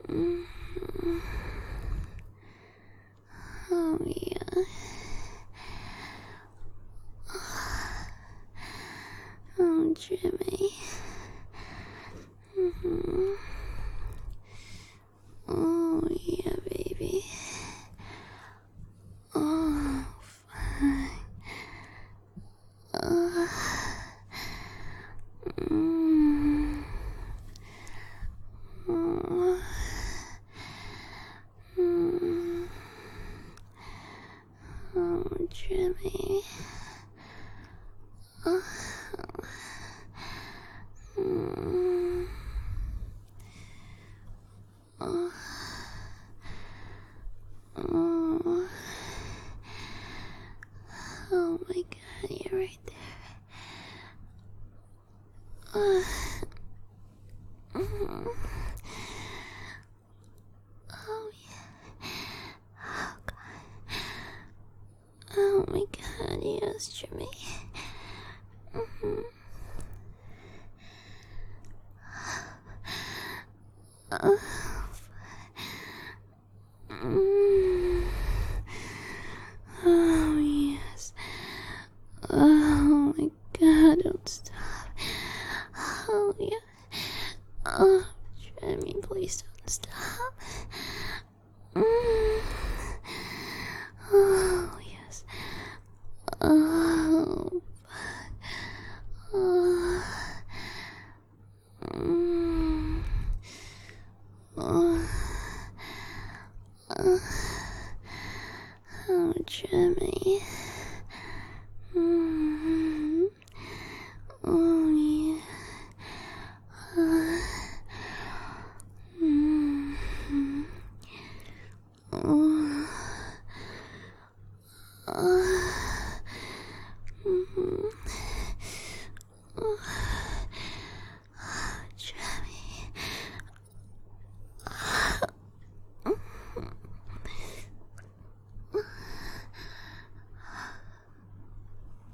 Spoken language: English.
Mm. Oh, yeah. Oh, Jimmy. Mm-hmm. Oh, yeah, baby. Oh, fine. Mm. Oh. Mm. Oh, Jimmy. Oh. Mm. Oh. Oh. Oh my god, you're right there. Mm. Oh yeah. Oh god. Oh my god, yes, Jimmy. Mm-hmm. Oh. Mm. Oh yes. Oh my god, don't stop. Oh yeah. Oh, Jimmy, please don't stop. Mm. Oh yes. Oh. Oh. Mm. Oh. Oh, Jimmy.